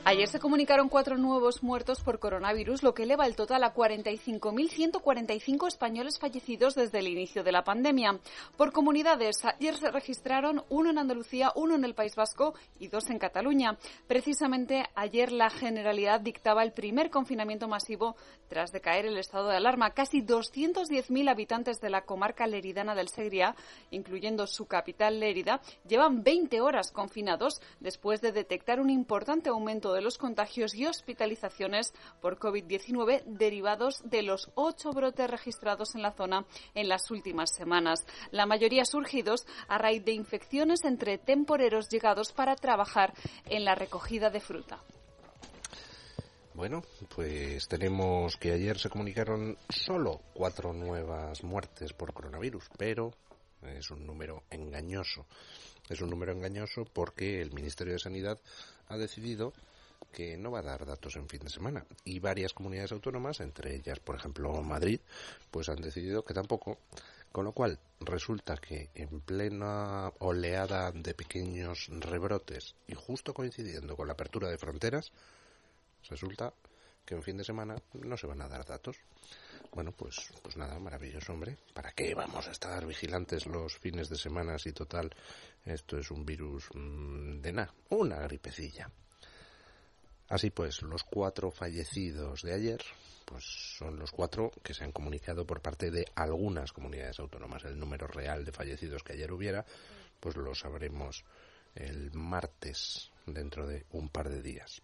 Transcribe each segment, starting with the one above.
Ayer se comunicaron 4 nuevos muertos por coronavirus, lo que eleva el total a 45.145 españoles fallecidos desde el inicio de la pandemia. Por comunidades, ayer se registraron 1 en Andalucía, 1 en el País Vasco y 2 en Cataluña. Precisamente ayer la Generalidad dictaba el primer confinamiento masivo tras decaer el estado de alarma. Casi 210.000 habitantes de la comarca leridana del Segrià, incluyendo su capital Lérida, llevan 20 horas confinados después de detectar un importante aumento de los contagios y hospitalizaciones por COVID-19 derivados de los 8 brotes registrados en la zona en las últimas semanas. La mayoría surgidos a raíz de infecciones entre temporeros llegados para trabajar en la recogida de fruta. Bueno, pues tenemos que ayer se comunicaron solo 4 nuevas muertes por coronavirus, pero es un número engañoso. Es un número engañoso porque el Ministerio de Sanidad ha decidido que no va a dar datos en fin de semana, y varias comunidades autónomas, entre ellas, por ejemplo, Madrid, pues han decidido que tampoco, con lo cual resulta que en plena oleada de pequeños rebrotes y justo coincidiendo con la apertura de fronteras, resulta que en fin de semana no se van a dar datos. Bueno, pues nada, maravilloso, hombre. ¿Para qué vamos a estar vigilantes los fines de semana si total esto es un virus de nada, una gripecilla? Así pues, los 4 fallecidos de ayer pues son los 4 que se han comunicado por parte de algunas comunidades autónomas. El número real de fallecidos que ayer hubiera, pues lo sabremos el martes, dentro de un par de días.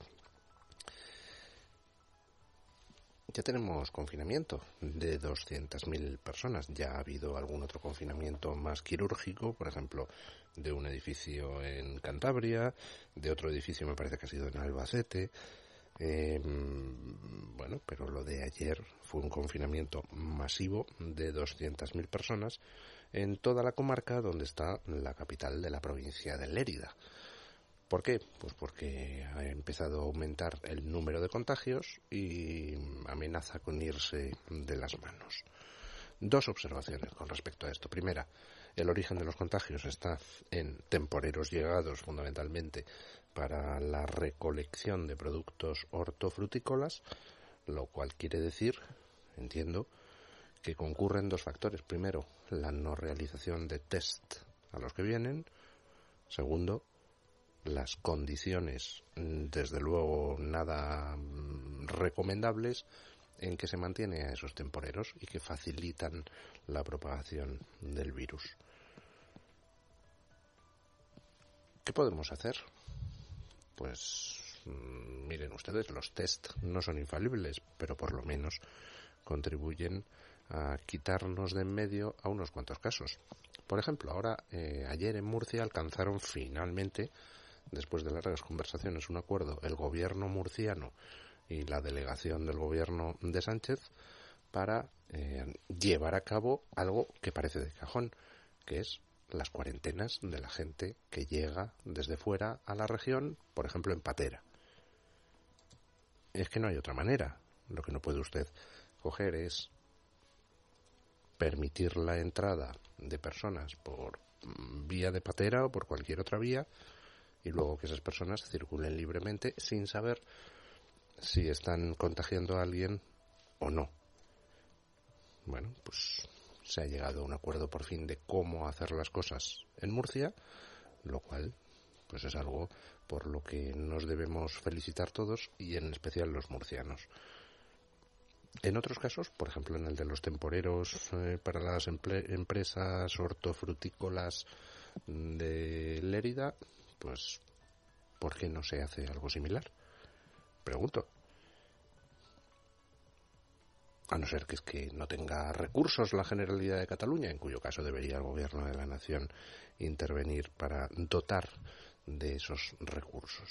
Ya tenemos confinamiento de 200.000 personas. Ya ha habido algún otro confinamiento más quirúrgico, por ejemplo, de un edificio en Cantabria, de otro edificio me parece que ha sido en Albacete. Bueno, pero lo de ayer fue un confinamiento masivo de 200.000 personas en toda la comarca donde está la capital de la provincia de Lérida. ¿Por qué? Pues porque ha empezado a aumentar el número de contagios y amenaza con irse de las manos. 2 observaciones con respecto a esto. Primera, el origen de los contagios está en temporeros llegados fundamentalmente para la recolección de productos hortofrutícolas, lo cual quiere decir, entiendo, que concurren 2 factores. Primero, la no realización de test a los que vienen. Segundo, las condiciones, desde luego nada recomendables, en que se mantiene a esos temporeros y que facilitan la propagación del virus. ¿Qué podemos hacer? Pues miren ustedes, los test no son infalibles, pero por lo menos contribuyen a quitarnos de en medio a unos cuantos casos. Por ejemplo, ayer en Murcia alcanzaron finalmente, después de largas conversaciones, un acuerdo el gobierno murciano y la delegación del gobierno de Sánchez para llevar a cabo algo que parece de cajón, que es las cuarentenas de la gente que llega desde fuera a la región, por ejemplo en patera. Es que no hay otra manera. Lo que no puede usted coger es permitir la entrada de personas por vía de patera o por cualquier otra vía y luego que esas personas circulen libremente sin saber si están contagiando a alguien o no. Bueno, pues se ha llegado a un acuerdo por fin de cómo hacer las cosas en Murcia, lo cual pues es algo por lo que nos debemos felicitar todos y en especial los murcianos. En otros casos, por ejemplo en el de los temporeros para las empresas hortofrutícolas de Lérida, pues ¿por qué no se hace algo similar? Pregunto. A no ser que es que no tenga recursos la Generalidad de Cataluña, en cuyo caso debería el Gobierno de la Nación intervenir para dotar de esos recursos.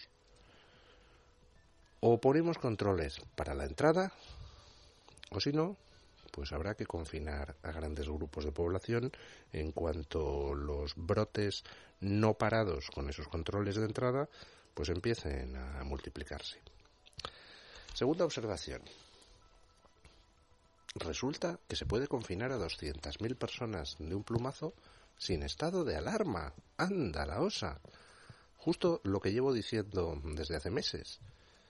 O ponemos controles para la entrada, o si no, pues habrá que confinar a grandes grupos de población en cuanto los brotes no parados con esos controles de entrada pues empiecen a multiplicarse. Segunda observación. Resulta que se puede confinar a 200.000 personas de un plumazo sin estado de alarma. ¡Anda la osa! Justo lo que llevo diciendo desde hace meses.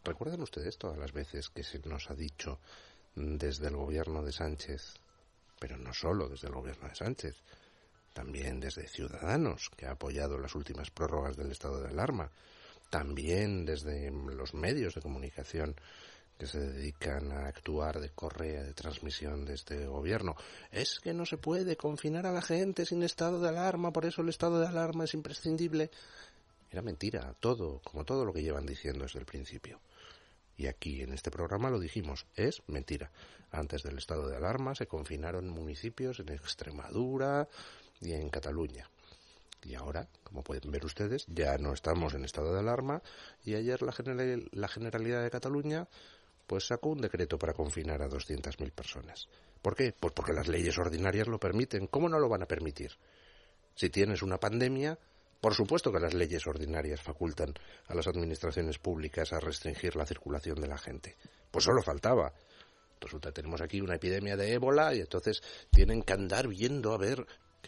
¿Recuerdan ustedes todas las veces que se nos ha dicho desde el gobierno de Sánchez, pero no solo desde el gobierno de Sánchez, también desde Ciudadanos, que ha apoyado las últimas prórrogas del estado de alarma, también desde los medios de comunicación que se dedican a actuar de correa de transmisión de este gobierno? Es que no se puede confinar a la gente sin estado de alarma, por eso el estado de alarma es imprescindible. Era mentira, todo, como todo lo que llevan diciendo desde el principio. Y aquí en este programa lo dijimos, es mentira. Antes del estado de alarma se confinaron municipios en Extremadura y en Cataluña. Y ahora, como pueden ver ustedes, ya no estamos en estado de alarma y ayer la Generalidad de Cataluña pues sacó un decreto para confinar a 200.000 personas. ¿Por qué? Pues porque las leyes ordinarias lo permiten. ¿Cómo no lo van a permitir? Si tienes una pandemia, por supuesto que las leyes ordinarias facultan a las administraciones públicas a restringir la circulación de la gente. Pues solo faltaba. Resulta que tenemos aquí una epidemia de ébola y entonces tienen que andar viendo a ver...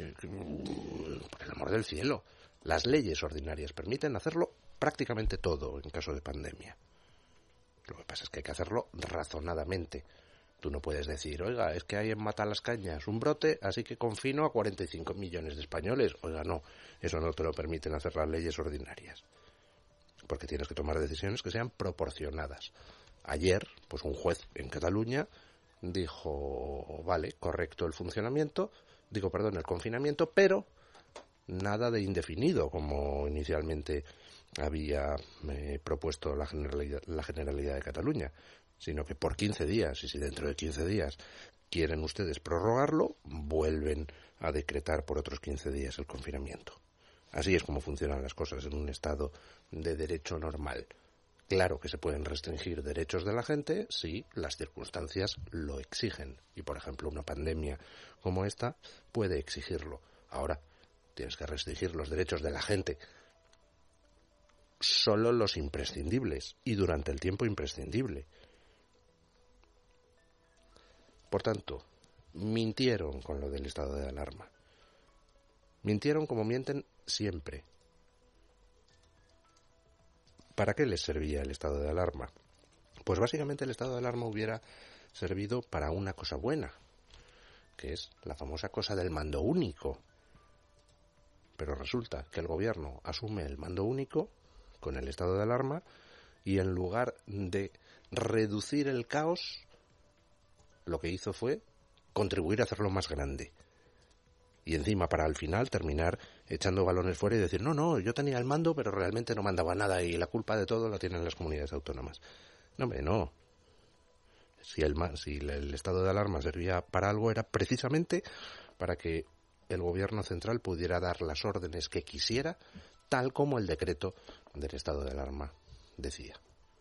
por el amor del cielo, las leyes ordinarias permiten hacerlo prácticamente todo en caso de pandemia. Lo que pasa es que hay que hacerlo razonadamente. Tú no puedes decir, oiga, es que hay en Matalascañas un brote, así que confino a 45 millones de españoles. Oiga, no, eso no te lo permiten hacer las leyes ordinarias. Porque tienes que tomar decisiones que sean proporcionadas. Ayer, pues un juez en Cataluña dijo, vale, correcto el confinamiento, pero nada de indefinido, como inicialmente había propuesto la Generalidad de Cataluña, sino que por 15 días, y si dentro de 15 días quieren ustedes prorrogarlo, vuelven a decretar por otros 15 días el confinamiento. Así es como funcionan las cosas en un estado de derecho normal. Claro que se pueden restringir derechos de la gente si las circunstancias lo exigen. Y, por ejemplo, una pandemia como esta puede exigirlo. Ahora, tienes que restringir los derechos de la gente. Solo los imprescindibles y durante el tiempo imprescindible. Por tanto, mintieron con lo del estado de alarma. Mintieron como mienten siempre. ¿Para qué les servía el estado de alarma? Pues básicamente el estado de alarma hubiera servido para una cosa buena, que es la famosa cosa del mando único. Pero resulta que el gobierno asume el mando único con el estado de alarma y en lugar de reducir el caos, lo que hizo fue contribuir a hacerlo más grande. Y encima para al final terminar echando balones fuera y decir, no, yo tenía el mando, pero realmente no mandaba nada y la culpa de todo la tienen las comunidades autónomas. No, hombre, no. Si el estado de alarma servía para algo, era precisamente para que el gobierno central pudiera dar las órdenes que quisiera, tal como el decreto del estado de alarma decía.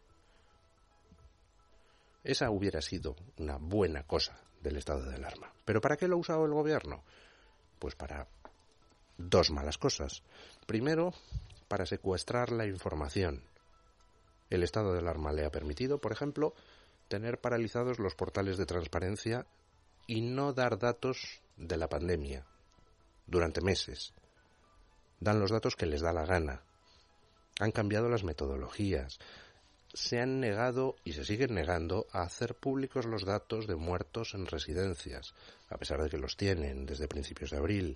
Esa hubiera sido una buena cosa del estado de alarma. ¿Pero para qué lo ha usado el gobierno? Pues para dos malas cosas. Primero, para secuestrar la información. El estado de alarma le ha permitido, por ejemplo, tener paralizados los portales de transparencia y no dar datos de la pandemia durante meses. Dan los datos que les da la gana. Han cambiado las metodologías. Se han negado y se siguen negando a hacer públicos los datos de muertos en residencias, a pesar de que los tienen desde principios de abril.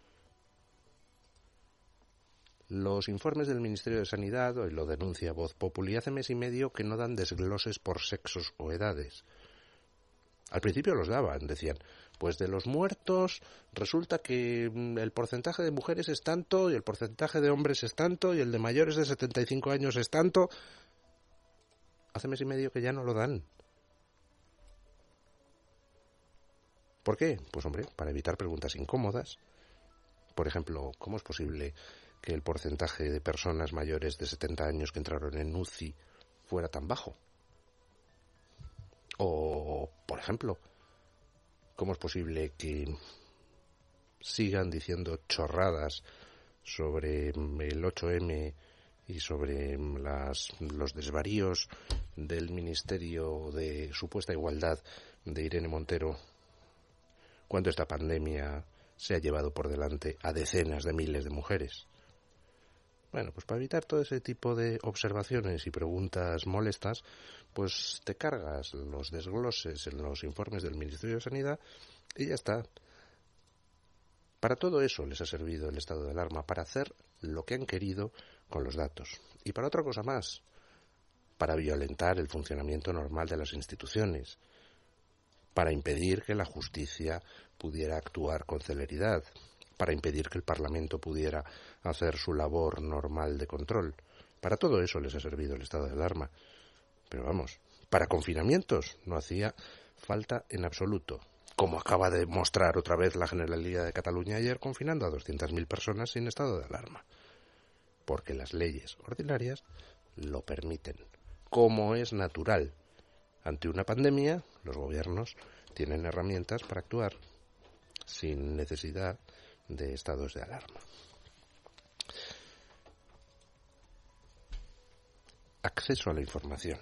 Los informes del Ministerio de Sanidad, hoy lo denuncia Voz Populi, hace mes y medio que no dan desgloses por sexos o edades. Al principio los daban, decían, pues de los muertos resulta que el porcentaje de mujeres es tanto y el porcentaje de hombres es tanto y el de mayores de 75 años es tanto. Hace mes y medio que ya no lo dan. ¿Por qué? Pues hombre, para evitar preguntas incómodas. Por ejemplo, ¿cómo es posible que el porcentaje de personas mayores de 70 años que entraron en UCI fuera tan bajo? O, por ejemplo, ¿cómo es posible que sigan diciendo chorradas sobre el 8M y sobre los desvaríos del Ministerio de Supuesta Igualdad de Irene Montero, cuando esta pandemia se ha llevado por delante a decenas de miles de mujeres? Bueno, pues para evitar todo ese tipo de observaciones y preguntas molestas, pues te cargas los desgloses en los informes del Ministerio de Sanidad y ya está. Para todo eso les ha servido el estado de alarma, para hacer lo que han querido con los datos. Y para otra cosa más, para violentar el funcionamiento normal de las instituciones, para impedir que la justicia pudiera actuar con celeridad, para impedir que el Parlamento pudiera hacer su labor normal de control. Para todo eso les ha servido el estado de alarma. Pero vamos, para confinamientos no hacía falta en absoluto, como acaba de mostrar otra vez la Generalidad de Cataluña ayer, confinando a 200.000 personas sin estado de alarma, porque las leyes ordinarias lo permiten. Como es natural, ante una pandemia, los gobiernos tienen herramientas para actuar sin necesidad de estados de alarma. Acceso a la información.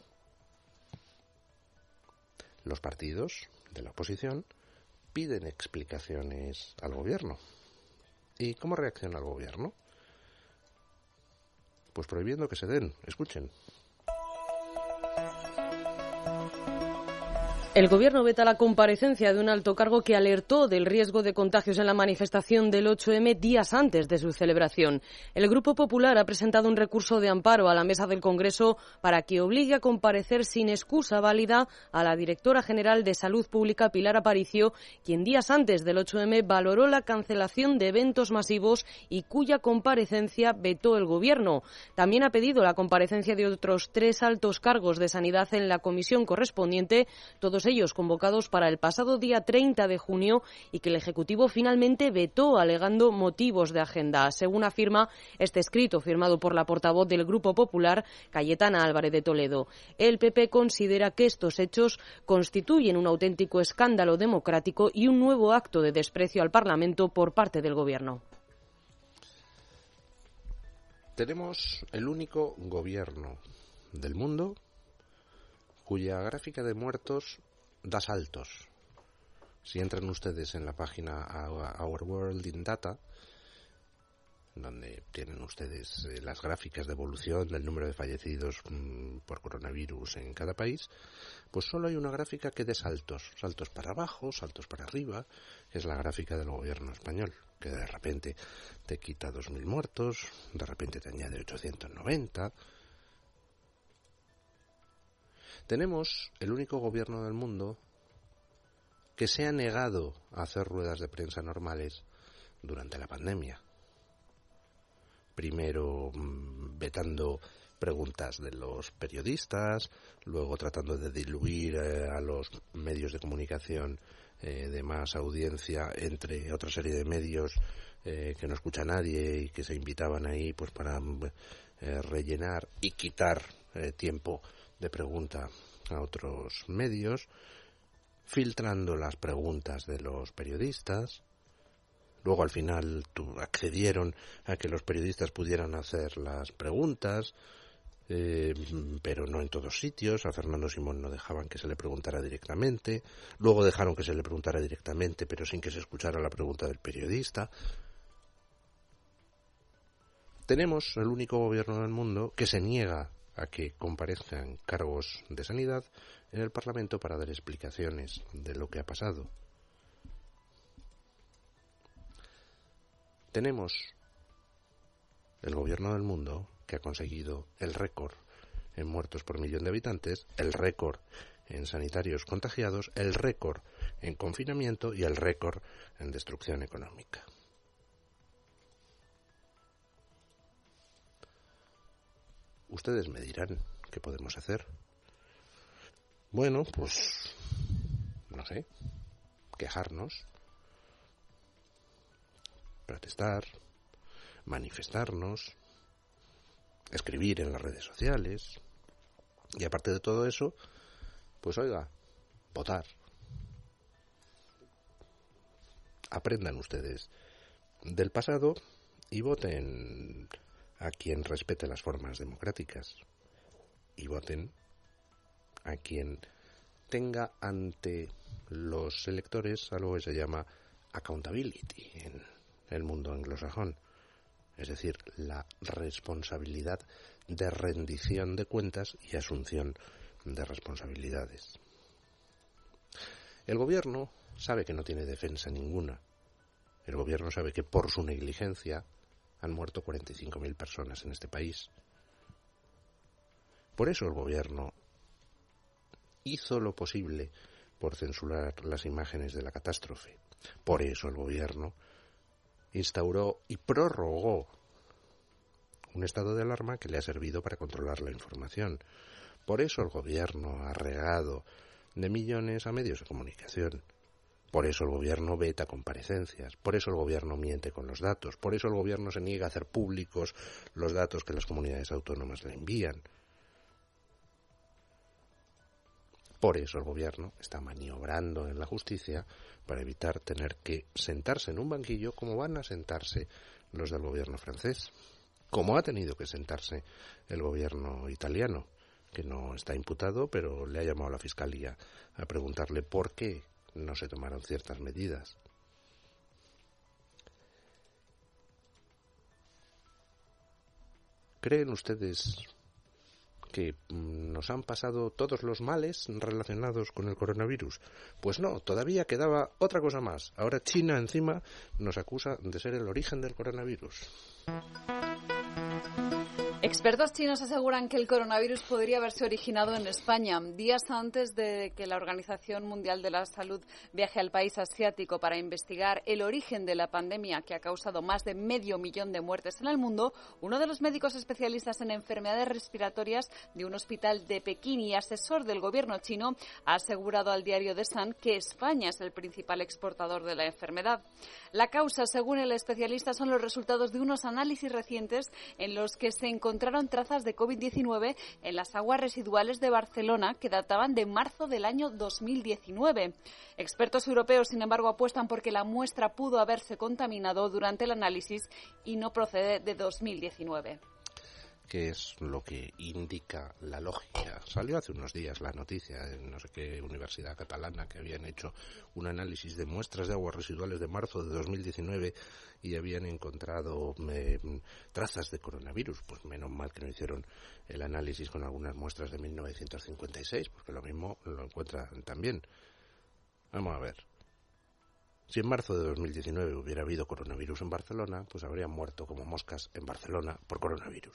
Los partidos de la oposición piden explicaciones al gobierno. ¿Y cómo reacciona el gobierno? Pues prohibiendo que se den. Escuchen. El Gobierno veta la comparecencia de un alto cargo que alertó del riesgo de contagios en la manifestación del 8M días antes de su celebración. El Grupo Popular ha presentado un recurso de amparo a la Mesa del Congreso para que obligue a comparecer sin excusa válida a la directora general de Salud Pública, Pilar Aparicio, quien días antes del 8M valoró la cancelación de eventos masivos y cuya comparecencia vetó el Gobierno. También ha pedido la comparecencia de otros 3 altos cargos de sanidad en la comisión correspondiente, todos ellos convocados para el pasado día 30 de junio y que el Ejecutivo finalmente vetó alegando motivos de agenda. Según afirma este escrito firmado por la portavoz del Grupo Popular, Cayetana Álvarez de Toledo. El PP considera que estos hechos constituyen un auténtico escándalo democrático y un nuevo acto de desprecio al Parlamento por parte del Gobierno. Tenemos el único gobierno del mundo cuya gráfica de muertos da saltos. Si entran ustedes en la página Our World in Data, donde tienen ustedes las gráficas de evolución del número de fallecidos por coronavirus en cada país, pues solo hay una gráfica que dé saltos para abajo, saltos para arriba, que es la gráfica del gobierno español, que de repente te quita 2.000 muertos, de repente te añade 890... Tenemos el único gobierno del mundo que se ha negado a hacer ruedas de prensa normales durante la pandemia. Primero vetando preguntas de los periodistas, luego tratando de diluir a los medios de comunicación de más audiencia entre otra serie de medios que no escucha a nadie y que se invitaban ahí pues para rellenar y quitar tiempo de pregunta a otros medios, filtrando las preguntas de los periodistas. Luego al final accedieron a que los periodistas pudieran hacer las preguntas, pero no en todos sitios. A Fernando Simón no dejaban que se le preguntara directamente. Luego dejaron que se le preguntara directamente, pero sin que se escuchara la pregunta del periodista. Tenemos el único gobierno del mundo que se niega a que comparezcan cargos de sanidad en el Parlamento para dar explicaciones de lo que ha pasado. Tenemos el gobierno del mundo que ha conseguido el récord en muertos por millón de habitantes, el récord en sanitarios contagiados, el récord en confinamiento y el récord en destrucción económica. Ustedes me dirán qué podemos hacer. Bueno, pues no sé, quejarnos, protestar, manifestarnos, escribir en las redes sociales y aparte de todo eso, pues oiga, votar. Aprendan ustedes del pasado y voten a quien respete las formas democráticas y voten a quien tenga ante los electores algo que se llama accountability en el mundo anglosajón. es decir, la responsabilidad de rendición de cuentas y asunción de responsabilidades. El gobierno sabe que no tiene defensa ninguna. El gobierno sabe que por su negligencia han muerto 45.000 personas en este país. Por eso el gobierno hizo lo posible por censurar las imágenes de la catástrofe. Por eso el gobierno instauró y prorrogó un estado de alarma que le ha servido para controlar la información. Por eso el gobierno ha regado de millones a medios de comunicación. Por eso el gobierno veta comparecencias. Por eso el gobierno miente con los datos. Por eso el gobierno se niega a hacer públicos los datos que las comunidades autónomas le envían. Por eso el gobierno está maniobrando en la justicia para evitar tener que sentarse en un banquillo como van a sentarse los del gobierno francés, como ha tenido que sentarse el gobierno italiano, que no está imputado, pero le ha llamado a la Fiscalía a preguntarle por qué no se tomaron ciertas medidas. ¿Creen ustedes que nos han pasado todos los males relacionados con el coronavirus? Pues no, todavía quedaba otra cosa más. Ahora China encima nos acusa de ser el origen del coronavirus. Expertos chinos aseguran que el coronavirus podría haberse originado en España días antes de que la Organización Mundial de la Salud viaje al país asiático para investigar el origen de la pandemia que ha causado más de 500.000 de muertes en el mundo. Uno de los médicos especialistas en enfermedades respiratorias de un hospital de Pekín y asesor del gobierno chino ha asegurado al diario The Sun que España es el principal exportador de la enfermedad. La causa, según el especialista, son los resultados de unos análisis recientes en los que se encontraron trazas de COVID-19 en las aguas residuales de Barcelona que databan de marzo del año 2019. Expertos europeos, sin embargo, apuestan porque la muestra pudo haberse contaminado durante el análisis y no procede de 2019. ¿Qué es lo que indica la lógica? Salió hace unos días la noticia en no sé qué universidad catalana que habían hecho un análisis de muestras de aguas residuales de marzo de 2019 y habían encontrado trazas de coronavirus. Pues menos mal que no hicieron el análisis con algunas muestras de 1956, porque lo mismo lo encuentran también. Vamos a ver. Si en marzo de 2019 hubiera habido coronavirus en Barcelona, pues habrían muerto como moscas en Barcelona por coronavirus.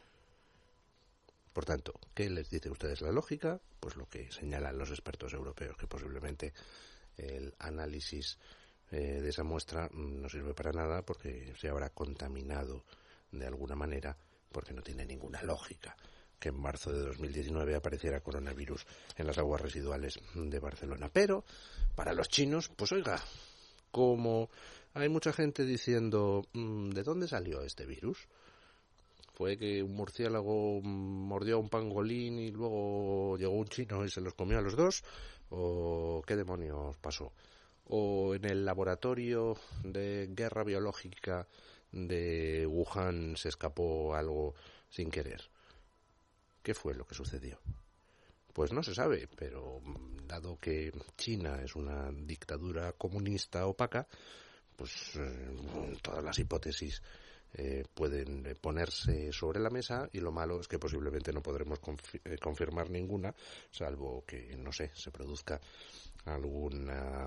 Por tanto, ¿qué les dice a ustedes la lógica? Pues lo que señalan los expertos europeos, que posiblemente el análisis de esa muestra no sirve para nada porque se habrá contaminado de alguna manera, porque no tiene ninguna lógica que en marzo de 2019 apareciera coronavirus en las aguas residuales de Barcelona. Pero para los chinos, pues oiga, como hay mucha gente diciendo ¿de dónde salió este virus? ¿Fue que un murciélago mordió a un pangolín y luego llegó un chino y se los comió a los dos? ¿O qué demonios pasó? ¿O en el laboratorio de guerra biológica de Wuhan se escapó algo sin querer? ¿Qué fue lo que sucedió? Pues no se sabe, pero dado que China es una dictadura comunista opaca, pues todas las hipótesis pueden ponerse sobre la mesa y lo malo es que posiblemente no podremos confirmar ninguna, salvo que, no sé, se produzca algún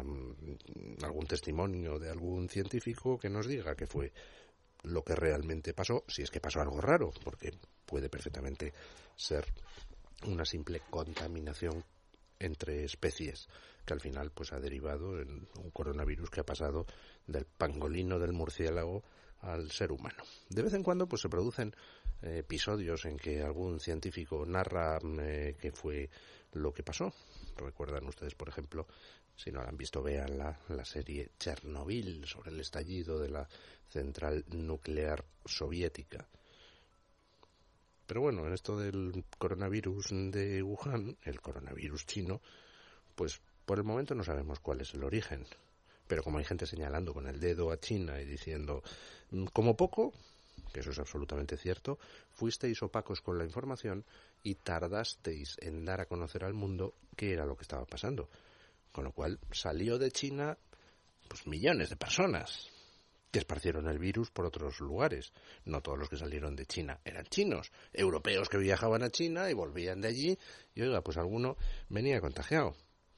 testimonio de algún científico que nos diga que fue lo que realmente pasó, si es que pasó algo raro, porque puede perfectamente ser una simple contaminación entre especies que al final pues ha derivado en un coronavirus que ha pasado del pangolino, del murciélago al ser humano. De vez en cuando pues se producen episodios en que algún científico narra qué fue lo que pasó. Recuerdan ustedes, por ejemplo, si no la han visto, vean la serie Chernobyl sobre el estallido de la central nuclear soviética. Pero bueno, en esto del coronavirus de Wuhan, el coronavirus chino, pues por el momento no sabemos cuál es el origen. Pero como hay gente señalando con el dedo a China y diciendo, como poco, que eso es absolutamente cierto, fuisteis opacos con la información y tardasteis en dar a conocer al mundo qué era lo que estaba pasando. Con lo cual salió de China pues millones de personas. que esparcieron el virus por otros lugares. No todos los que salieron de China eran chinos, europeos que viajaban a China y volvían de allí, y oiga, pues alguno venía contagiado.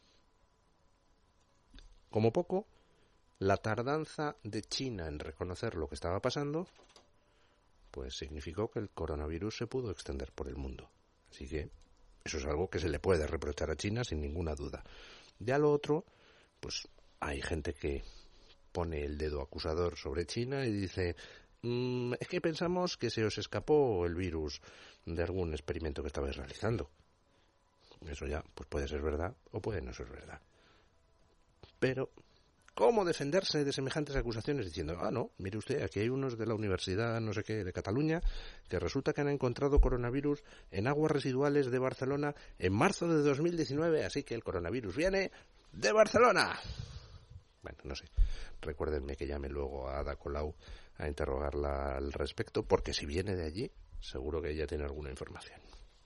Como poco, la tardanza de China en reconocer lo que estaba pasando, pues significó que el coronavirus se pudo extender por el mundo. Así que eso es algo que se le puede reprochar a China sin ninguna duda. Ya lo otro, pues hay gente que pone el dedo acusador sobre China y dice, es que pensamos que se os escapó el virus de algún experimento que estabais realizando. Eso ya pues puede ser verdad o puede no ser verdad. Pero ¿cómo defenderse de semejantes acusaciones diciendo, no, mire usted, aquí hay unos de la Universidad no sé qué de Cataluña que resulta que han encontrado coronavirus en aguas residuales de Barcelona en marzo de 2019, así que el coronavirus viene de Barcelona? Bueno, no sé. Recuérdenme que llame luego a Ada Colau a interrogarla al respecto, porque si viene de allí, seguro que ella tiene alguna información.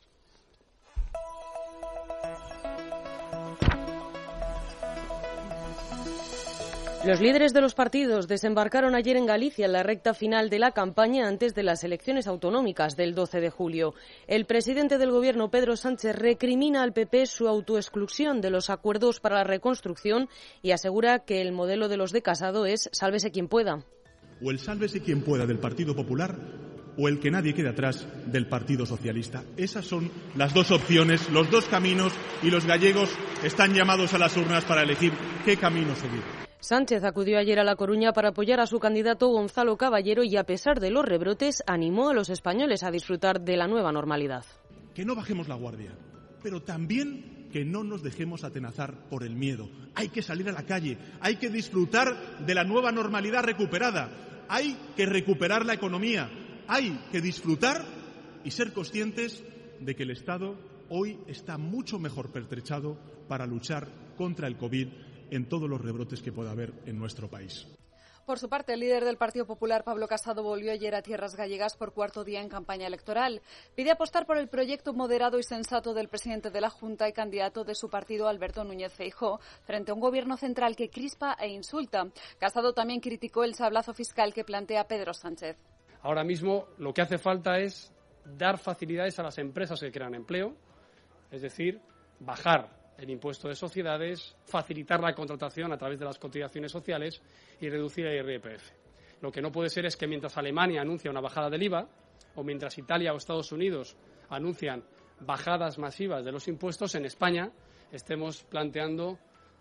Los líderes de los partidos desembarcaron ayer en Galicia en la recta final de la campaña antes de las elecciones autonómicas del 12 de julio. El presidente del Gobierno, Pedro Sánchez, recrimina al PP su autoexclusión de los acuerdos para la reconstrucción y asegura que el modelo de los de Casado es sálvese quien pueda. O el sálvese quien pueda del Partido Popular o el que nadie quede atrás del Partido Socialista. Esas son las dos opciones, los dos caminos, y los gallegos están llamados a las urnas para elegir qué camino seguir. Sánchez acudió ayer a La Coruña para apoyar a su candidato Gonzalo Caballero y, a pesar de los rebrotes, animó a los españoles a disfrutar de la nueva normalidad. Que no bajemos la guardia, pero también que no nos dejemos atenazar por el miedo. Hay que salir a la calle, hay que disfrutar de la nueva normalidad recuperada, hay que recuperar la economía, hay que disfrutar y ser conscientes de que el Estado hoy está mucho mejor pertrechado para luchar contra el COVID en todos los rebrotes que pueda haber en nuestro país. Por su parte, el líder del Partido Popular, Pablo Casado, volvió ayer a tierras gallegas por cuarto día en campaña electoral. Pide apostar por el proyecto moderado y sensato del presidente de la Junta y candidato de su partido, Alberto Núñez Feijóo, frente a un gobierno central que crispa e insulta. Casado también criticó el sablazo fiscal que plantea Pedro Sánchez. Ahora mismo lo que hace falta es dar facilidades a las empresas que crean empleo, es decir, bajar el impuesto de sociedades, facilitar la contratación a través de las cotizaciones sociales y reducir el IRPF. Lo que no puede ser es que mientras Alemania anuncia una bajada del IVA o mientras Italia o Estados Unidos anuncian bajadas masivas de los impuestos, en España estemos planteando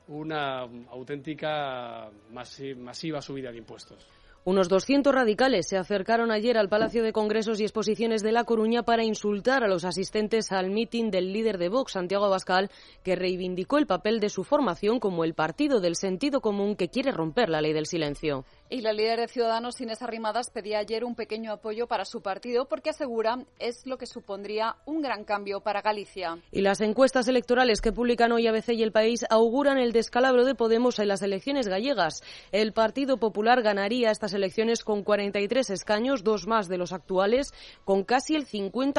una auténtica masiva subida de impuestos. Unos 200 radicales se acercaron ayer al Palacio de Congresos y Exposiciones de La Coruña para insultar a los asistentes al mitin del líder de Vox, Santiago Abascal, que reivindicó el papel de su formación como el partido del sentido común que quiere romper la ley del silencio. Y la líder de Ciudadanos, Inés Arrimadas, pedía ayer un pequeño apoyo para su partido porque asegura es lo que supondría un gran cambio para Galicia. Y las encuestas electorales que publican hoy ABC y El País auguran el descalabro de Podemos en las elecciones gallegas. El Partido Popular ganaría estas elecciones con 43 escaños, 2 más de los actuales, con casi el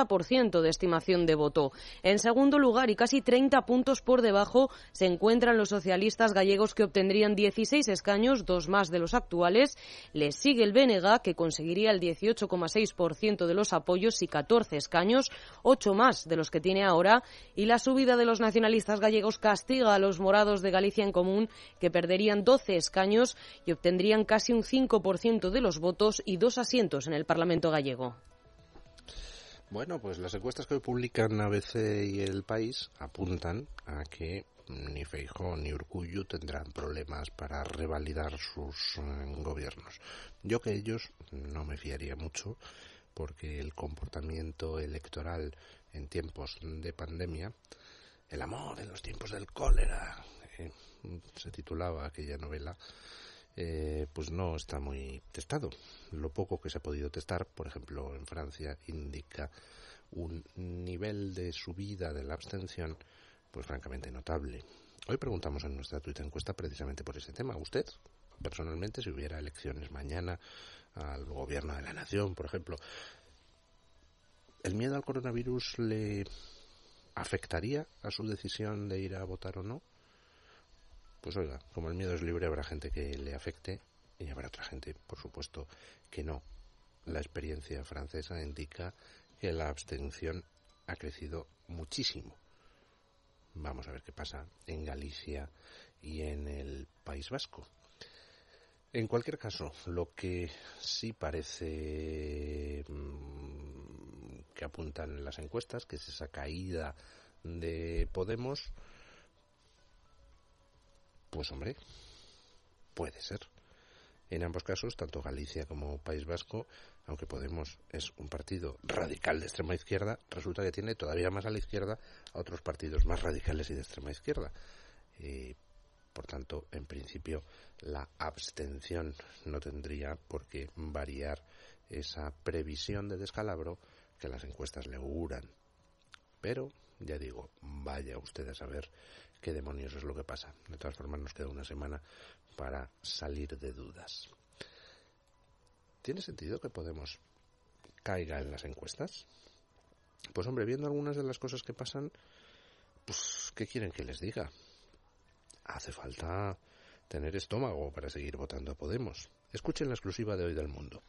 50% de estimación de voto. En segundo lugar, y casi 30 puntos por debajo, se encuentran los socialistas gallegos, que obtendrían 16 escaños, 2 más de los actuales. Les sigue el BNG, que conseguiría el 18,6% de los apoyos y 14 escaños, 8 más de los que tiene ahora, y la subida de los nacionalistas gallegos castiga a los morados de Galicia en Común, que perderían 12 escaños y obtendrían casi un 5% de los votos y 2 asientos en el Parlamento gallego. Bueno, pues las encuestas que hoy publican ABC y El País apuntan a que ni Feijóo ni Urkullu tendrán problemas para revalidar sus gobiernos. Yo que ellos no me fiaría mucho, porque el comportamiento electoral en tiempos de pandemia, el amor en los tiempos del cólera, se titulaba aquella novela, pues no está muy testado. Lo poco que se ha podido testar, por ejemplo, en Francia, indica un nivel de subida de la abstención pues francamente notable. Hoy preguntamos en nuestra Twitter encuesta precisamente por ese tema. ¿Usted, personalmente, si hubiera elecciones mañana al gobierno de la nación, por ejemplo, el miedo al coronavirus le afectaría a su decisión de ir a votar o no? Pues oiga, como el miedo es libre, habrá gente que le afecte y habrá otra gente, por supuesto, que no. La experiencia francesa indica que la abstención ha crecido muchísimo. Vamos a ver qué pasa en Galicia y en el País Vasco. En cualquier caso, lo que sí parece que apuntan las encuestas, que es esa caída de Podemos, pues hombre, puede ser. En ambos casos, tanto Galicia como País Vasco, aunque Podemos es un partido radical de extrema izquierda, resulta que tiene todavía más a la izquierda a otros partidos más radicales y de extrema izquierda. Por tanto, en principio, la abstención no tendría por qué variar esa previsión de descalabro que las encuestas le auguran. Pero, ya digo, vaya usted a saber qué demonios es lo que pasa. De todas formas, nos queda una semana para salir de dudas. ¿Tiene sentido que Podemos caiga en las encuestas? Pues hombre, viendo algunas de las cosas que pasan, pues, ¿qué quieren que les diga? Hace falta tener estómago para seguir votando a Podemos. Escuchen la exclusiva de hoy del Mundo.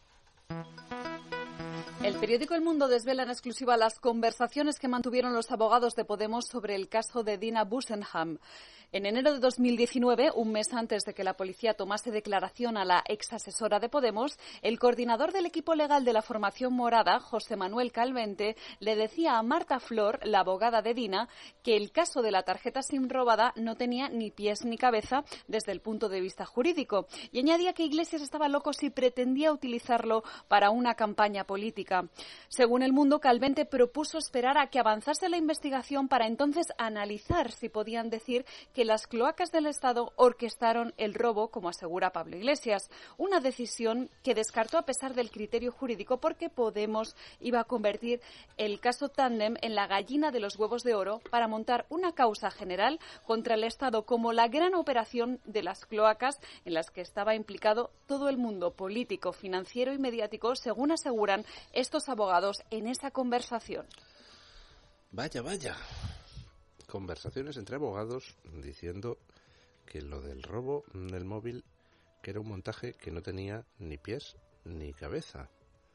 El periódico El Mundo desvela en exclusiva las conversaciones que mantuvieron los abogados de Podemos sobre el caso de Dina Busenham. En enero de 2019, un mes antes de que la policía tomase declaración a la ex asesora de Podemos, el coordinador del equipo legal de la formación morada, José Manuel Calvente, le decía a Marta Flor, la abogada de Dina, que el caso de la tarjeta SIM robada no tenía ni pies ni cabeza desde el punto de vista jurídico. Y añadía que Iglesias estaba loco si pretendía utilizarlo para una campaña política. Según El Mundo, Calvente propuso esperar a que avanzase la investigación para entonces analizar si podían decir que las cloacas del Estado orquestaron el robo, como asegura Pablo Iglesias. Una decisión que descartó a pesar del criterio jurídico porque Podemos iba a convertir el caso Tándem en la gallina de los huevos de oro para montar una causa general contra el Estado como la gran operación de las cloacas en las que estaba implicado todo el mundo político, financiero y mediático, según aseguran estos abogados en esa conversación. Vaya. Conversaciones entre abogados diciendo que lo del robo del móvil que era un montaje que no tenía ni pies ni cabeza.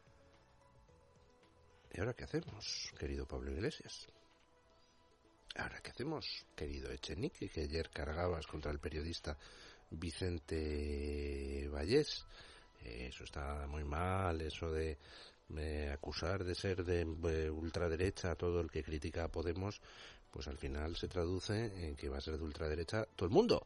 ¿Y ahora qué hacemos, querido Pablo Iglesias? ¿Ahora qué hacemos, querido Echenique, que ayer cargabas contra el periodista Vicente Vallés? Eso está muy mal, eso de acusar de ser de ultraderecha a todo el que critica a Podemos, pues al final se traduce en que va a ser de ultraderecha todo el mundo.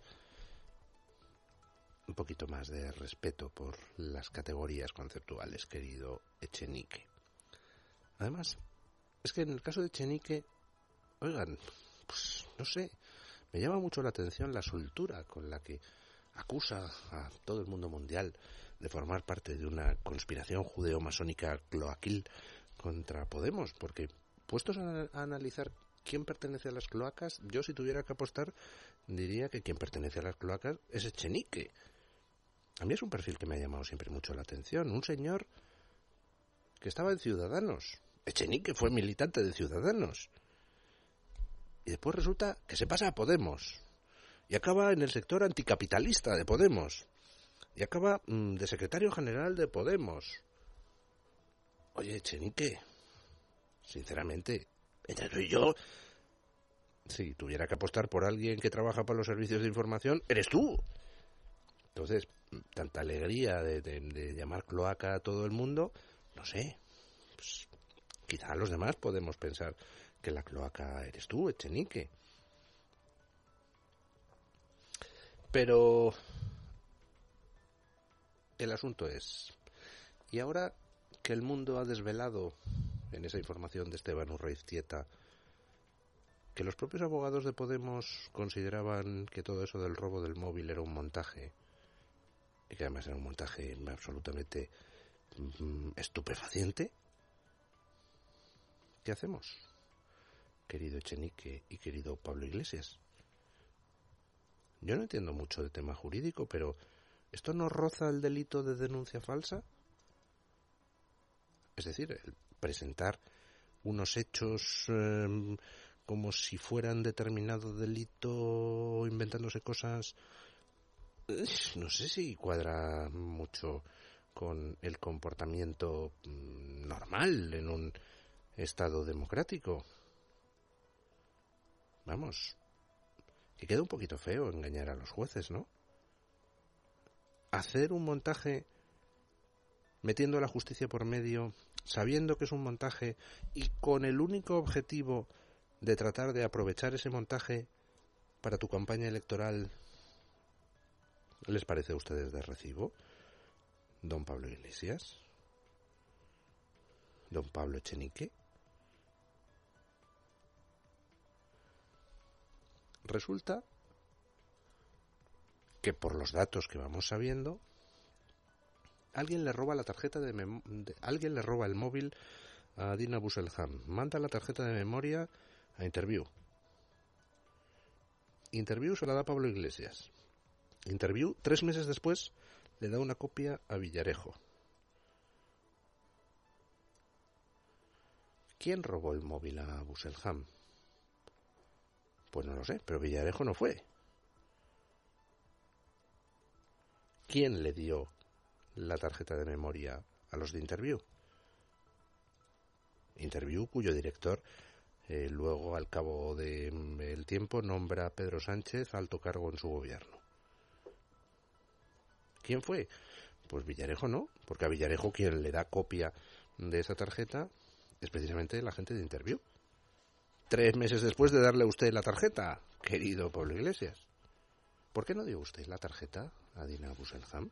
Un poquito más de respeto por las categorías conceptuales, querido Echenique. Además, es que en el caso de Echenique, oigan, pues no sé, me llama mucho la atención la soltura con la que acusa a todo el mundo mundial de formar parte de una conspiración judeo-masónica cloaquil contra Podemos, porque puestos a analizar quién pertenece a las cloacas, yo si tuviera que apostar diría que quien pertenece a las cloacas es Echenique. A mí es un perfil que me ha llamado siempre mucho la atención, un señor que estaba en Ciudadanos. Echenique fue militante de Ciudadanos y después resulta que se pasa a Podemos y acaba en el sector anticapitalista de Podemos y acaba de secretario general de Podemos. Oye, Echenique, sinceramente, entre yo, si tuviera que apostar por alguien que trabaja para los servicios de información, eres tú. Entonces, tanta alegría de llamar cloaca a todo el mundo, no sé, pues, quizá los demás podemos pensar que la cloaca eres tú, Echenique. Pero el asunto es, y ahora que el Mundo ha desvelado en esa información de Esteban Urreiztieta que los propios abogados de Podemos consideraban que todo eso del robo del móvil era un montaje, y que además era un montaje absolutamente estupefaciente, ¿qué hacemos, querido Echenique y querido Pablo Iglesias? Yo no entiendo mucho de tema jurídico, pero ¿esto no roza el delito de denuncia falsa? Es decir, el presentar unos hechos como si fueran determinado delito, inventándose cosas no sé si cuadra mucho con el comportamiento normal en un Estado democrático. Vamos, que queda un poquito feo engañar a los jueces, ¿no? Hacer un montaje metiendo a la justicia por medio, sabiendo que es un montaje y con el único objetivo de tratar de aprovechar ese montaje para tu campaña electoral. ¿Les parece a ustedes de recibo, don Pablo Iglesias? ¿Don Pablo Echenique? Resulta que por los datos que vamos sabiendo, alguien le roba la tarjeta alguien le roba el móvil a Dina Busselham, manda la tarjeta de memoria a Interview. Interview se la da a Pablo Iglesias. Interview, 3 meses después, le da una copia a Villarejo. ¿Quién robó el móvil a Busselham? Pues no lo sé, pero Villarejo no fue. ¿Quién le dio la tarjeta de memoria a los de Interview? Interview, cuyo director luego, al cabo del tiempo, nombra a Pedro Sánchez alto cargo en su gobierno. ¿Quién fue? Pues Villarejo no, porque a Villarejo quien le da copia de esa tarjeta es precisamente la gente de Interview. 3 meses después de darle a usted la tarjeta, querido Pablo Iglesias. ¿Por qué no dio usted la tarjeta a Dina Busselham?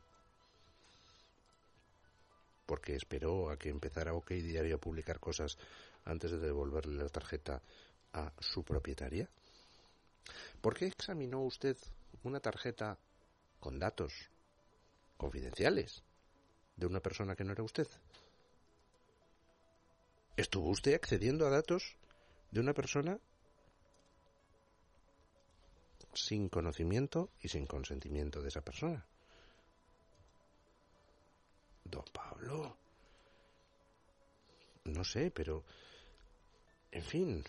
Porque esperó a que empezara OK Diario a publicar cosas antes de devolverle la tarjeta a su propietaria. ¿Por qué examinó usted una tarjeta con datos confidenciales de una persona que no era usted? ¿Estuvo usted accediendo a datos de una persona sin conocimiento y sin consentimiento de esa persona? Don Pablo, no sé, pero en fin,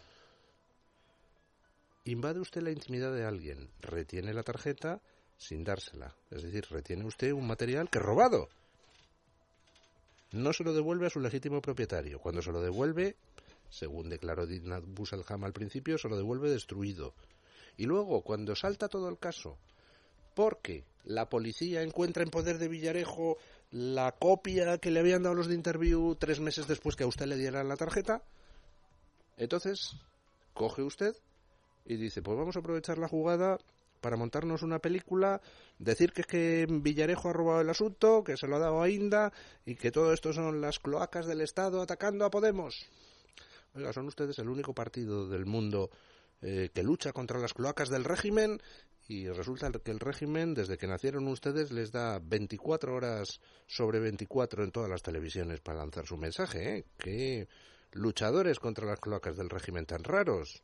invade usted la intimidad de alguien, retiene la tarjeta sin dársela, es decir, retiene usted un material que es robado, no se lo devuelve a su legítimo propietario. Cuando se lo devuelve, según declaró Dina Busselham al principio, se lo devuelve destruido. Y luego, cuando salta todo el caso, porque la policía encuentra en poder de Villarejo la copia que le habían dado los de Interview 3 meses después que a usted le dieran la tarjeta, entonces coge usted y dice, pues vamos a aprovechar la jugada para montarnos una película, decir que es que Villarejo ha robado el asunto, que se lo ha dado a Inda y que todo esto son las cloacas del Estado atacando a Podemos. Oiga, son ustedes el único partido del mundo que lucha contra las cloacas del régimen, y resulta que el régimen, desde que nacieron ustedes, les da 24 horas sobre 24 en todas las televisiones para lanzar su mensaje, ¿eh? ¡Qué luchadores contra las cloacas del régimen tan raros!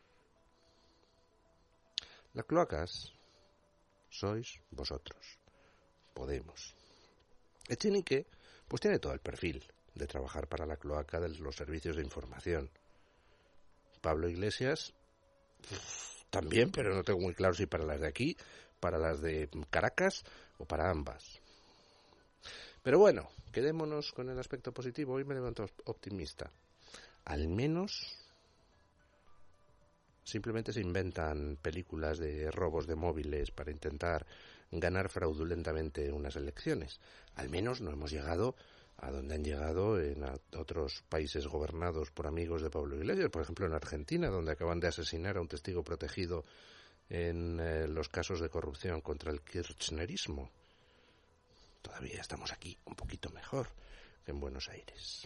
Las cloacas sois vosotros, Podemos. Echenique, pues tiene todo el perfil de trabajar para la cloaca de los servicios de información. Pablo Iglesias también, pero no tengo muy claro si para las de aquí, para las de Caracas o para ambas. Pero bueno, quedémonos con el aspecto positivo. Hoy me levanto optimista. Al menos simplemente se inventan películas de robos de móviles para intentar ganar fraudulentamente unas elecciones. Al menos no hemos llegado a donde han llegado en otros países gobernados por amigos de Pablo Iglesias, por ejemplo en Argentina, donde acaban de asesinar a un testigo protegido en los casos de corrupción contra el kirchnerismo. Todavía estamos aquí un poquito mejor que en Buenos Aires.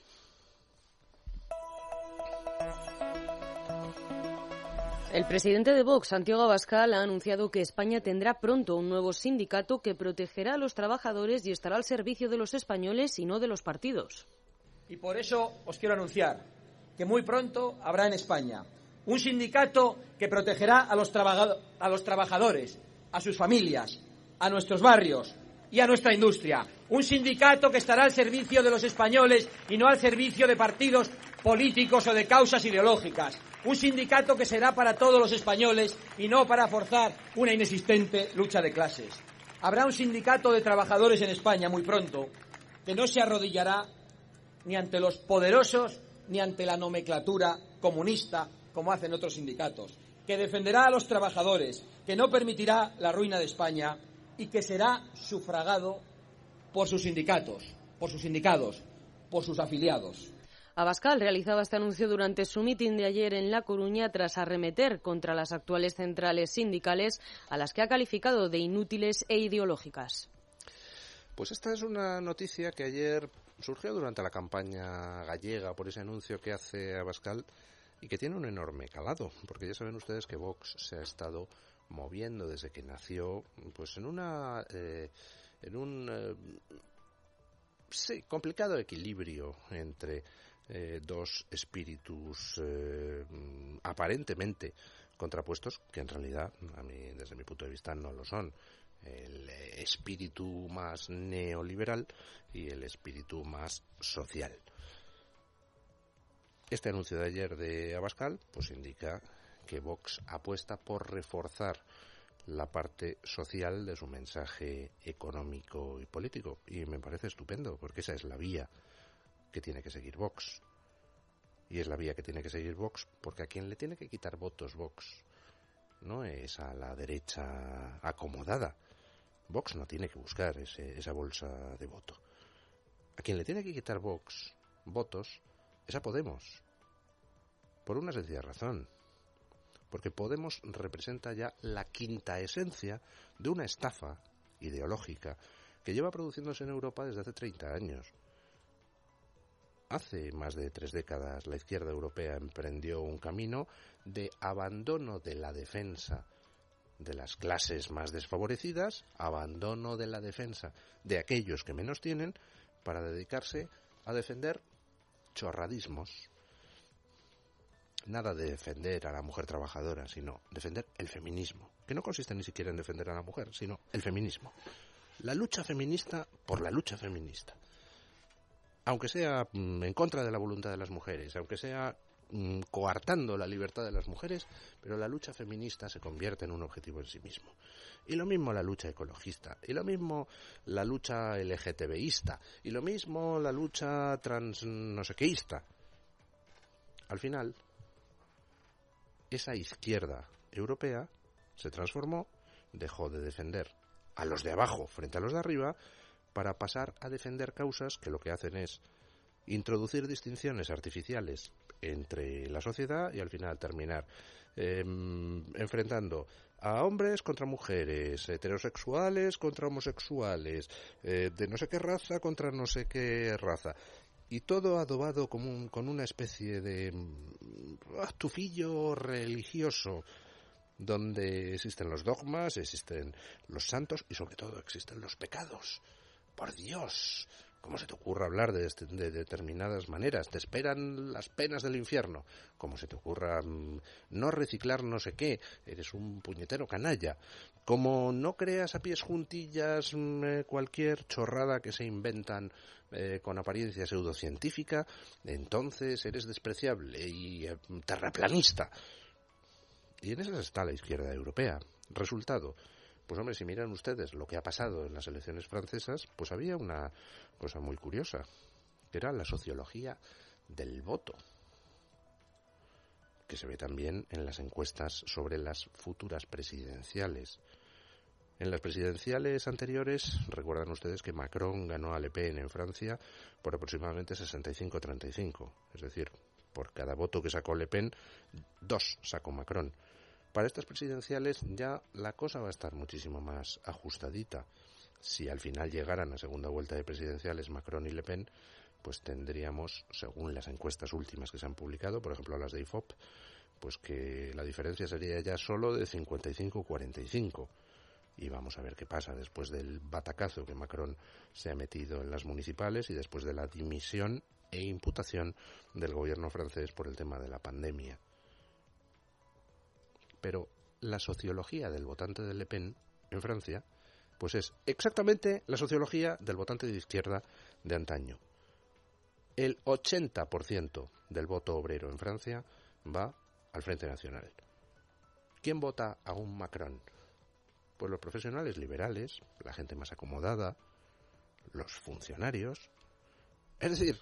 El presidente de Vox, Santiago Abascal, ha anunciado que España tendrá pronto un nuevo sindicato que protegerá a los trabajadores y estará al servicio de los españoles y no de los partidos. Y por eso os quiero anunciar que muy pronto habrá en España un sindicato que protegerá a los trabajadores, a sus familias, a nuestros barrios y a nuestra industria. Un sindicato que estará al servicio de los españoles y no al servicio de partidos políticos o de causas ideológicas. Un sindicato que será para todos los españoles y no para forzar una inexistente lucha de clases. Habrá un sindicato de trabajadores en España muy pronto que no se arrodillará ni ante los poderosos ni ante la nomenclatura comunista como hacen otros sindicatos, que defenderá a los trabajadores, que no permitirá la ruina de España y que será sufragado por sus sindicatos, por sus sindicados, por sus afiliados. Abascal realizaba este anuncio durante su mitin de ayer en La Coruña tras arremeter contra las actuales centrales sindicales a las que ha calificado de inútiles e ideológicas. Pues esta es una noticia que ayer surgió durante la campaña gallega por ese anuncio que hace Abascal y que tiene un enorme calado, porque ya saben ustedes que Vox se ha estado moviendo desde que nació pues en un complicado equilibrio entre dos espíritus aparentemente contrapuestos, que en realidad, a mí, desde mi punto de vista, no lo son. El espíritu más neoliberal y el espíritu más social. Este anuncio de ayer de Abascal pues indica que Vox apuesta por reforzar la parte social de su mensaje económico y político. Y me parece estupendo, porque esa es la vía que tiene que seguir Vox. Y es la vía que tiene que seguir Vox, porque a quien le tiene que quitar votos Vox no es a la derecha acomodada. Vox no tiene que buscar esa bolsa de voto. A quien le tiene que quitar Vox votos es a Podemos. Por una sencilla razón. Porque Podemos representa ya la quinta esencia de una estafa ideológica que lleva produciéndose en Europa desde hace 30 años. Hace más de 3 décadas la izquierda europea emprendió un camino de abandono de la defensa de las clases más desfavorecidas, abandono de la defensa de aquellos que menos tienen, para dedicarse a defender chorradismos. Nada de defender a la mujer trabajadora, sino defender el feminismo, que no consiste ni siquiera en defender a la mujer, sino el feminismo. La lucha feminista por la lucha feminista. Aunque sea en contra de la voluntad de las mujeres, aunque sea coartando la libertad de las mujeres, pero la lucha feminista se convierte en un objetivo en sí mismo. Y lo mismo la lucha ecologista, y lo mismo la lucha LGTBista, y lo mismo la lucha trans no sé quéista. Al final, esa izquierda europea se transformó, dejó de defender a los de abajo frente a los de arriba, para pasar a defender causas que lo que hacen es introducir distinciones artificiales entre la sociedad y al final terminar enfrentando a hombres contra mujeres, heterosexuales contra homosexuales, de no sé qué raza contra no sé qué raza. Y todo adobado con una especie de tufillo religioso, donde existen los dogmas, existen los santos y sobre todo existen los pecados. Por Dios, ¿cómo se te ocurre hablar de determinadas maneras? Te esperan las penas del infierno. ¿Cómo se te ocurra no reciclar no sé qué? Eres un puñetero canalla. Como no creas a pies juntillas cualquier chorrada que se inventan con apariencia pseudocientífica, entonces eres despreciable y terraplanista. Y en eso está la izquierda europea. Resultado. Pues hombre, si miran ustedes lo que ha pasado en las elecciones francesas, pues había una cosa muy curiosa, que era la sociología del voto, que se ve también en las encuestas sobre las futuras presidenciales. En las presidenciales anteriores, recuerdan ustedes que Macron ganó a Le Pen en Francia por aproximadamente 65-35, es decir, por cada voto que sacó Le Pen, 2 sacó Macron. Para estas presidenciales ya la cosa va a estar muchísimo más ajustadita. Si al final llegaran a segunda vuelta de presidenciales Macron y Le Pen, pues tendríamos, según las encuestas últimas que se han publicado, por ejemplo las de IFOP, pues que la diferencia sería ya solo de 55-45. Y vamos a ver qué pasa después del batacazo que Macron se ha metido en las municipales y después de la dimisión e imputación del gobierno francés por el tema de la pandemia. Pero la sociología del votante de Le Pen en Francia, pues es exactamente la sociología del votante de izquierda de antaño. El 80% del voto obrero en Francia va al Frente Nacional. ¿Quién vota a un Macron? Pues los profesionales liberales, la gente más acomodada, los funcionarios, es decir,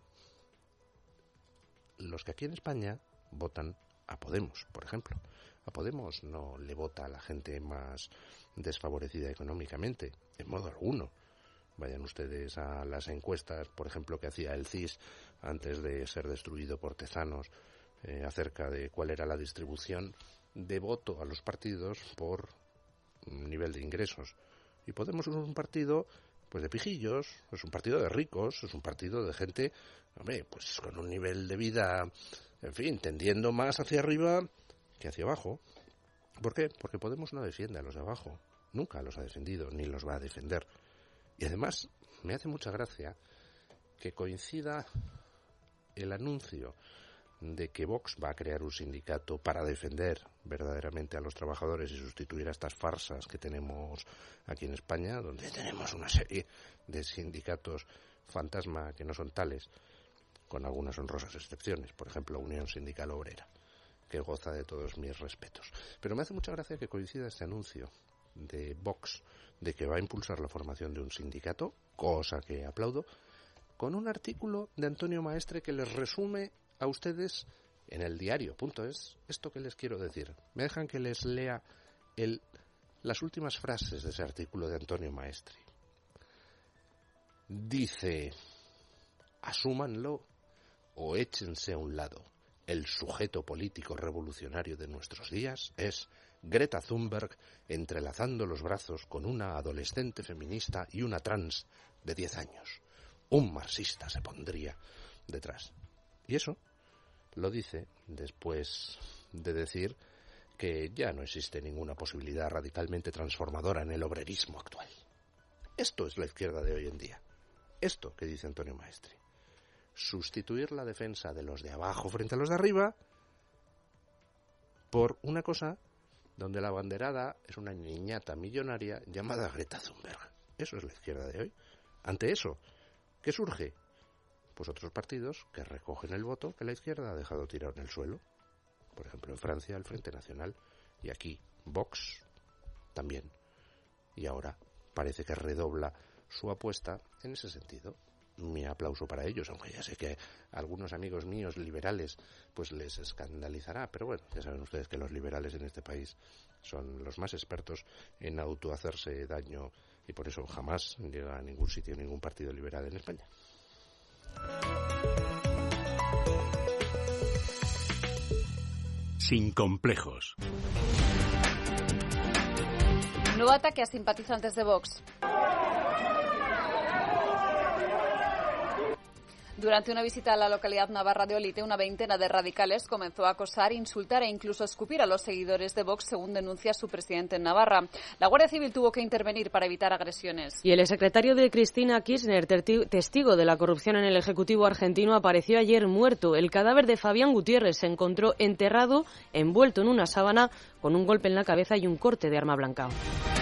los que aquí en España votan a Podemos, por ejemplo. A Podemos no le vota a la gente más desfavorecida económicamente, en modo alguno. Vayan ustedes a las encuestas, por ejemplo, que hacía el CIS antes de ser destruido por Tezanos, acerca de cuál era la distribución de voto a los partidos por nivel de ingresos. Y Podemos es un partido pues de pijillos, es un partido de ricos, es un partido de gente, hombre, pues con un nivel de vida, en fin, tendiendo más hacia arriba que hacia abajo. ¿Por qué? Porque Podemos no defiende a los de abajo, nunca los ha defendido, ni los va a defender. Y además, me hace mucha gracia que coincida el anuncio de que Vox va a crear un sindicato para defender verdaderamente a los trabajadores y sustituir a estas farsas que tenemos aquí en España, donde tenemos una serie de sindicatos fantasma que no son tales, con algunas honrosas excepciones, por ejemplo, Unión Sindical Obrera, que goza de todos mis respetos. Pero me hace mucha gracia que coincida este anuncio de Vox de que va a impulsar la formación de un sindicato, cosa que aplaudo, con un artículo de Antonio Maestre que les resume a ustedes en el diario.es esto que les quiero decir. Me dejan que les lea las últimas frases de ese artículo de Antonio Maestre. Dice: asúmanlo o échense a un lado. El sujeto político revolucionario de nuestros días es Greta Thunberg entrelazando los brazos con una adolescente feminista y una trans de 10 años. Un marxista se pondría detrás. Y eso lo dice después de decir que ya no existe ninguna posibilidad radicalmente transformadora en el obrerismo actual. Esto es la izquierda de hoy en día. Esto que dice Antonio Maestre. Sustituir la defensa de los de abajo frente a los de arriba por una cosa donde la abanderada es una niñata millonaria llamada Greta Thunberg. Eso es la izquierda de hoy. Ante eso, ¿qué surge? Pues otros partidos que recogen el voto que la izquierda ha dejado tirado en el suelo. Por ejemplo, en Francia, el Frente Nacional, y aquí Vox también. Y ahora parece que redobla su apuesta en ese sentido. Mi aplauso para ellos, aunque ya sé que a algunos amigos míos liberales pues les escandalizará, pero bueno, ya saben ustedes que los liberales en este país son los más expertos en autohacerse daño y por eso jamás llega a ningún sitio ningún partido liberal en España. Sin complejos. Nuevo ataque a simpatizantes de Vox. Durante una visita a la localidad navarra de Olite, una veintena de radicales comenzó a acosar, insultar e incluso escupir a los seguidores de Vox, según denuncia su presidente en Navarra. La Guardia Civil tuvo que intervenir para evitar agresiones. Y el exsecretario de Cristina Kirchner, testigo de la corrupción en el Ejecutivo argentino, apareció ayer muerto. El cadáver de Fabián Gutiérrez se encontró enterrado, envuelto en una sábana, con un golpe en la cabeza y un corte de arma blanca.